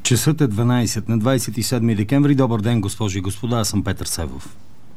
Часът е 12 на 27 декември. Добър ден, госпожи и господа. Аз съм Петър Севов.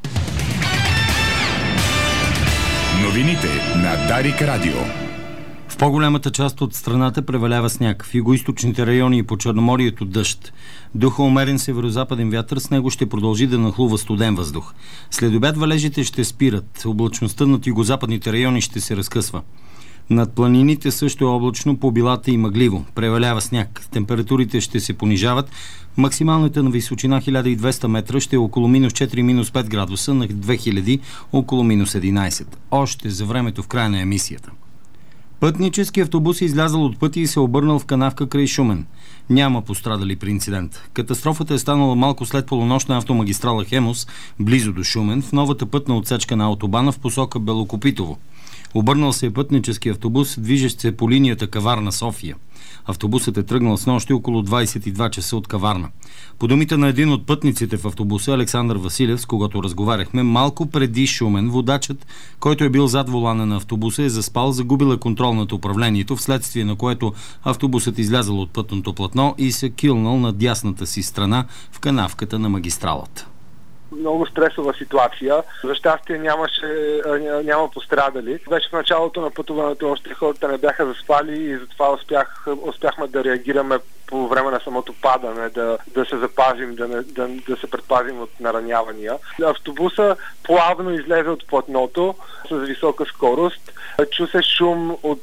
Новините на Дарик Радио. В по-голямата част от страната превалява сняг. В югоизточните райони и по Черноморието дъжд. Духа умерен северозападен вятър, с него ще продължи да нахлува студен въздух. След обяд валежите ще спират. Облачността над югозападните райони ще се разкъсва. Над планините също е облачно, по билата и мъгливо. Превалява сняг. Температурите ще се понижават. Максималната на височина 1200 метра ще е около минус 4, минус 5 градуса, на 2000 около минус 11. Още за времето в края на емисията. Пътнически автобус е излязъл от пътя и се обърнал в канавка край Шумен. Няма пострадали при инцидент. Катастрофата е станала малко след полунощна автомагистрала Хемус, близо до Шумен, в новата пътна отсечка на автобана в посока Белокопитово. Обърнал се е пътнически автобус, движещ се по линията Каварна-София. Автобусът е тръгнал снощи около 22 часа от Каварна. По думите на един от пътниците в автобуса, Александър Василев, с когото разговаряхме, малко преди Шумен, водачът, който е бил зад волана на автобуса, е заспал, загубила контрол над управлението, вследствие на което автобусът излязъл от пътното платно и се килнал на дясната си страна в канавката на магистралата. Много стресова ситуация. За щастие няма пострадали. Беше в началото на пътуването, още хората не бяха заспали и затова успяхме да реагираме по време на самото падане, да се запазим, да се предпазим от наранявания. Автобуса плавно излезе от платното с висока скорост. Чу се шум от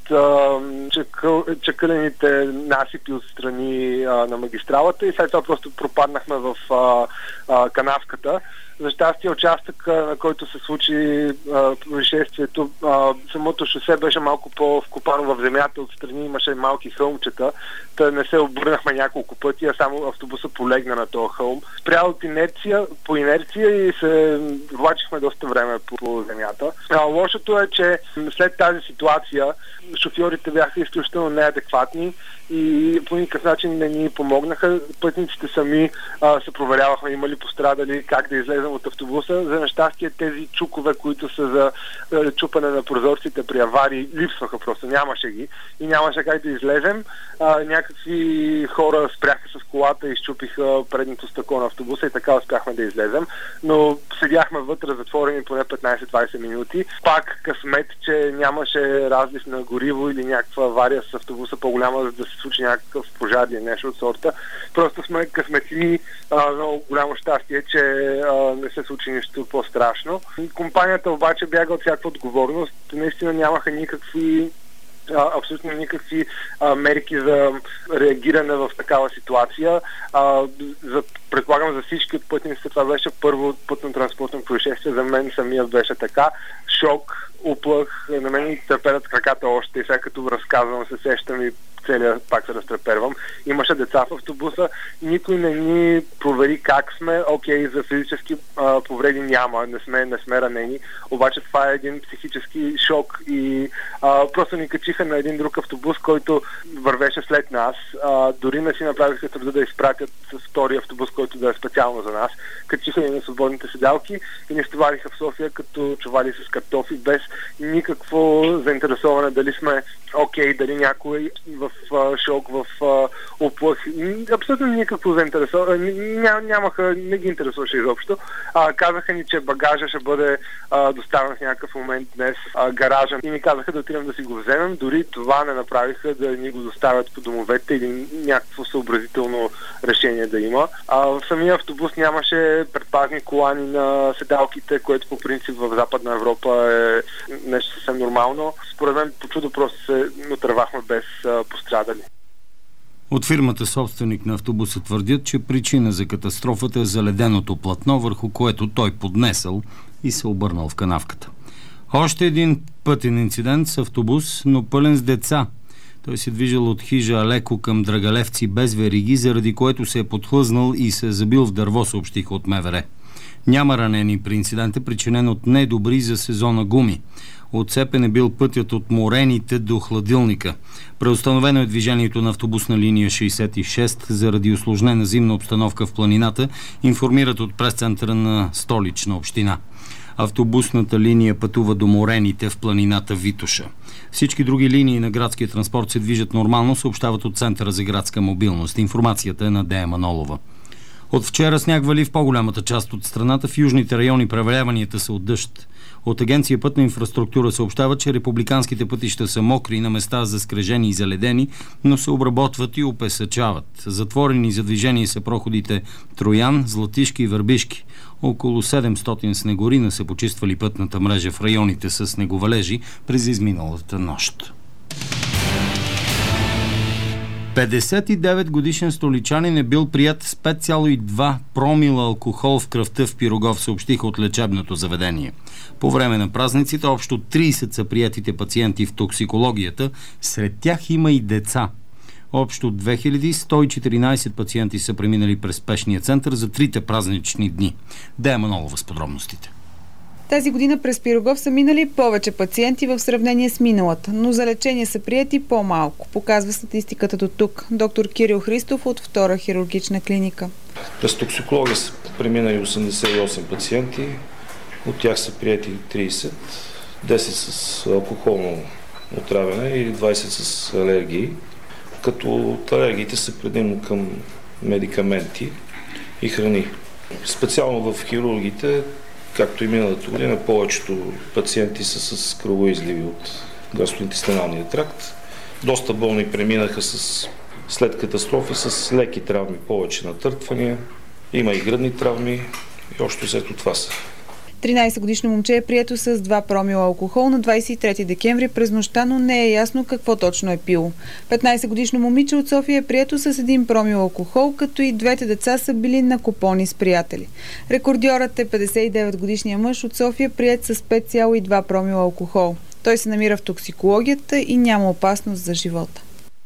чакълените насипи от страни на магистралата и след това просто пропаднахме в канавката. За щастие участък, на който се случи происшествието, самото шосе беше малко по-вкопано в земята, отстрани имаше малки хълмчета, та не се обърнахме няколко пъти, а само автобуса полегна на този хълм. Спря от по инерция и се влачихме доста време по земята. Лошото е, че след тази ситуация шофьорите бяха изключително неадекватни и по никакъв начин не ни помогнаха. Пътниците сами се проверявахме има ли пострадали, как да излезем от автобуса. За нещастие тези чукове, които са за чупане на прозорците при аварии, липсваха просто, нямаше ги и нямаше как да излезем. Някакви хора спряха с колата и изчупиха предното стъкло на автобуса и така успяхме да излезем, но седяхме вътре затворени поне 15-20 минути. Пак късмет, че нямаше разлив на гориво или някаква авария с автобуса по-голяма, за да се случи някакъв пожар или нещо от сорта. Просто сме късметли, много голямо щастие, че не се случи нищо по-страшно. Компанията обаче бяга от всякаква отговорност. Наистина нямаха абсолютно никакви мерки за реагиране в такава ситуация. Предполагам за всички от пътниците това беше първо пътно-транспортно происшествие. За мен самия беше така. Шок, уплах, на мен и треперят краката още и сега като разказвам се сещам и пак се разтрепервам. Имаше деца в автобуса, никой не ни провери как сме. Окей, за физически повреди няма, не сме ранени, обаче това е един психически шок и просто ни качиха на един друг автобус, който вървеше след нас. Дори не си направиха труда да изпратят с втори автобус, който да е специално за нас. Качиха ни на свободните седалки и ни стовариха в София като чували с картофи, без никакво заинтересоване дали сме окей, дали някой в шок, в оплах. Абсолютно никакво заинтересоване. Не ги интересуваше изобщо. Казаха ни, че багажа ще бъде доставен в някакъв момент днес гаража и ни казаха да отидем да си го вземем. Дори това не направиха да ни го доставят по домовете или някакво съобразително решение да има. В самия автобус нямаше предпазни колани на седалките, което по принцип в Западна Европа е нещо съвсем нормално. Според мен по чудо просто се отървахме без пострадали. От фирмата собственик на автобуса твърдят, че причина за катастрофата е заледеното платно, върху което той поднесъл и се обърнал в канавката. Още един пътен инцидент с автобус, но пълен с деца. Той се движил от хижа Алеко към Драгалевци без вериги, заради което се е подхлъзнал и се е забил в дърво, съобщиха от МВР. Няма ранени при инцидента, причинен от недобри за сезона гуми. Отцепен е бил пътят от Морените до Хладилника. Преустановено е движението на автобусна линия 66 заради усложнена зимна обстановка в планината, информират от пресцентъра на Столична община. Автобусната линия пътува до Морените в планината Витоша. Всички други линии на градския транспорт се движат нормално, съобщават от Центъра за градска мобилност. Информацията е на Дея Манолова. От вчера сняг вали в по-голямата част от страната. В южните райони преваляванията са от дъжд. От Агенция Пътна инфраструктура съобщава, че републиканските пътища са мокри, на места заскрежени и заледени, но се обработват и опесъчават. Затворени за движение са проходите Троян, Златишки и Върбишки. Около 700 снегорина са почиствали пътната мрежа в районите с снеговалежи през изминалата нощ. 59-годишен столичанин е бил прият с 5,2 промила алкохол в кръвта в Пирогов, съобщиха от лечебното заведение. По време на празниците общо 30 са приятите пациенти в токсикологията, сред тях има и деца. Общо 2114 пациенти са преминали през спешния център за 3 празнични дни. Дея Манолова с подробностите. Тази година през Пирогов са минали повече пациенти в сравнение с миналата, но за лечение са приети по-малко, показва статистиката до тук. Доктор Кирил Христов от втора хирургична клиника. През токсикология са преминали 88 пациенти, от тях са приети 30, 10 с алкохолно отравяне и 20 с алергии, като алергиите са предимно към медикаменти и храни. Специално в хирургите, както и миналата година, повечето пациенти са с кръвоизливи от гастроинтестиналния тракт. Доста болни преминаха след катастрофи с леки травми, повече натъртвания. Има и гръдни травми и още след това са. 13-годишно момче е прието с 2 промила алкохол на 23 декември през нощта, но не е ясно какво точно е пило. 15-годишно момиче от София е прието с 1 промил алкохол, като и двете деца са били на купони с приятели. Рекордьорът е 59-годишният мъж от София, приет с 5,2 промила алкохол. Той се намира в токсикологията и няма опасност за живота.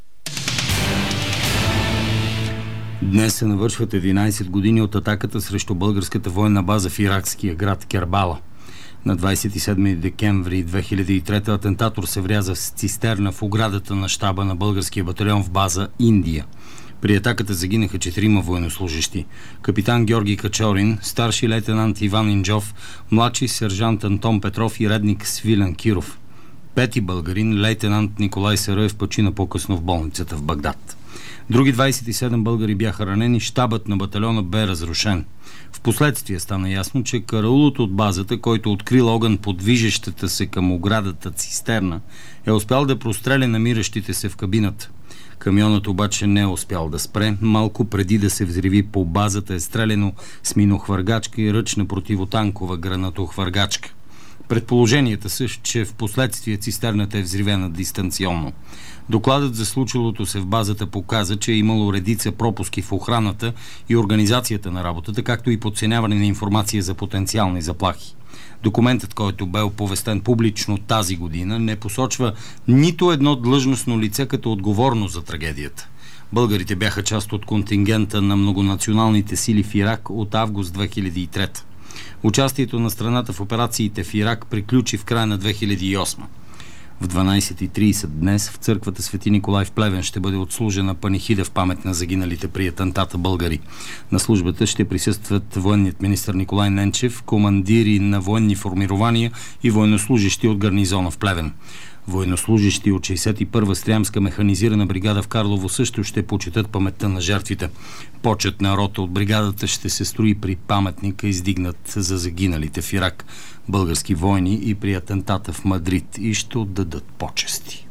Днес се навършват 11 години от атаката срещу българската военна база в иракския град Кербала. На 27 декември 2003 атентатор се вряза с цистерна в оградата на щаба на българския батальон в база Индия. При атаката загинаха 4 военнослужещи. Капитан Георги Качорин, старши лейтенант Иван Инджов, младши сержант Антон Петров и редник Свилен Киров. 5 българин, лейтенант Николай Сараев, почина по-късно в болницата в Багдад. Други 27 българи бяха ранени, щабът на батальона бе разрушен. Впоследствие стана ясно, че караулът от базата, който открил огън по движещата се към оградата цистерна, е успял да простреля намиращите се в кабината. Камионът обаче не е успял да спре. Малко преди да се взриви по базата е стреляно с минохвъргачка и ръчна противотанкова гранатохвъргачка. Предположенията са, че в последствие цистерната е взривена дистанционно. Докладът за случилото се в базата показа, че е имало редица пропуски в охраната и организацията на работата, както и подценяване на информация за потенциални заплахи. Документът, който бе оповестен публично тази година, не посочва нито едно длъжностно лице като отговорно за трагедията. Българите бяха част от контингента на многонационалните сили в Ирак от август 2003. Участието на страната в операциите в Ирак приключи в края на 2008. В 12:30 днес в църквата Свети Николай в Плевен ще бъде отслужена панихида в памет на загиналите при атентата българи. На службата ще присъстват военният министър Николай Ненчев, командири на военни формирования и военнослужащи от гарнизона в Плевен. Военнослужащи от 61-а стрямска механизирана бригада в Карлово също ще почетат паметта на жертвите. Почет на рота от бригадата ще се строи при паметника, издигнат за загиналите в Ирак български войни и при атентата в Мадрид, и ще отдадат почести.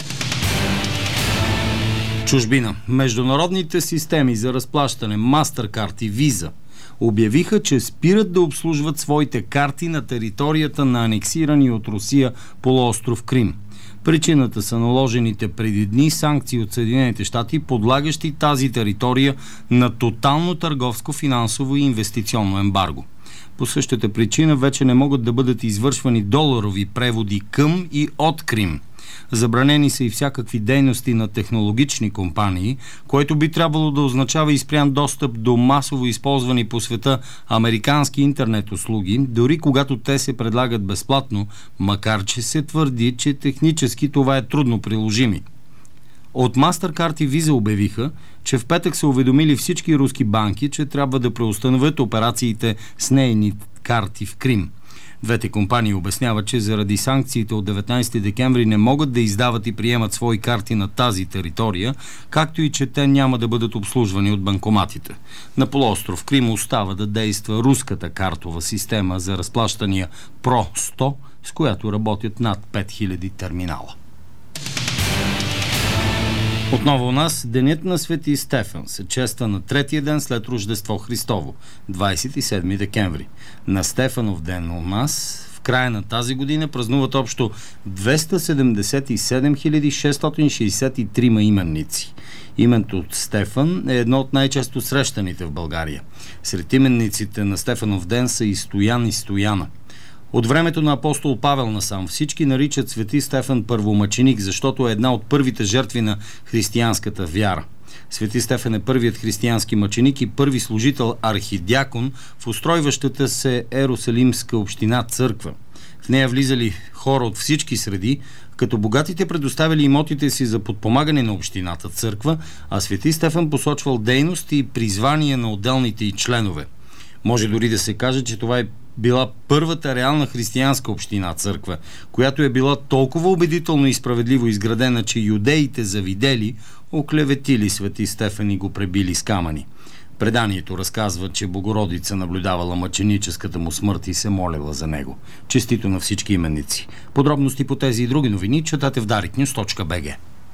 Чужбина. Международните системи за разплащане MasterCard и Visa обявиха, че спират да обслужват своите карти на територията на анексирани от Русия полуостров Крим. Причината са наложените преди дни санкции от Съединените щати, подлагащи тази територия на тотално търговско, финансово и инвестиционно ембарго. По същата причина вече не могат да бъдат извършвани доларови преводи към и от Крим. Забранени са и всякакви дейности на технологични компании, което би трябвало да означава и спрян достъп до масово използвани по света американски интернет услуги, дори когато те се предлагат безплатно, макар че се твърди, че технически това е трудно приложими. От MasterCard и Visa обявиха, че в петък са уведомили всички руски банки, че трябва да преустановят операциите с нейни карти в Крим. Двете компании обясняват, че заради санкциите от 19 декември не могат да издават и приемат свои карти на тази територия, както и че те няма да бъдат обслужвани от банкоматите. На полуостров Крим остава да действа руската картова система за разплащания Pro 100, с която работят над 5000 терминала. Отново у нас Денят на Свети Стефан се чества на третия ден след Рождество Христово, 27 декември. На Стефанов ден у нас в края на тази година празнуват общо 277 663 именници. Името Стефан е едно от най-често срещаните в България. Сред именниците на Стефанов ден са и Стоян и Стояна. От времето на апостол Павел насам всички наричат Свети Стефан първомъченик, защото е една от първите жертви на християнската вяра. Свети Стефан е първият християнски мъченик и първи служител архидиакон в устройващата се Ерусалимска община църква. В нея влизали хора от всички среди, като богатите предоставили имотите си за подпомагане на общината църква, а Свети Стефан посочвал дейности и призвания на отделните й членове. Може дори да се каже, че това е била първата реална християнска община църква, която е била толкова убедително и справедливо изградена, че юдеите завидели, оклеветили Свети Стефан и го пребили с камъни. Преданието разказва, че Богородица наблюдавала мъченическата му смърт и се молела за него. Честито на всички именници. Подробности по тези и други новини четате в dariknews.bg.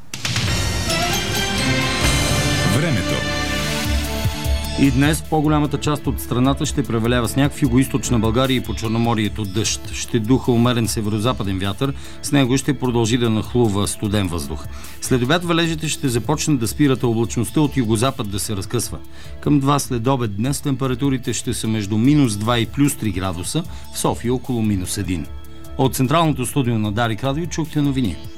Времето. И днес по-голямата част от страната ще превалява сняг, в югоизточна България и по Черноморието дъжд. Ще духа умерен северозападен вятър, с него ще продължи да нахлува студен въздух. След обяд валежите ще започнат да спират, а облачността от югозапад да се разкъсва. Към 2 след обед днес температурите ще са между -2 и +3 градуса, в София около -1. От централното студио на Дарик Радио чухте новини.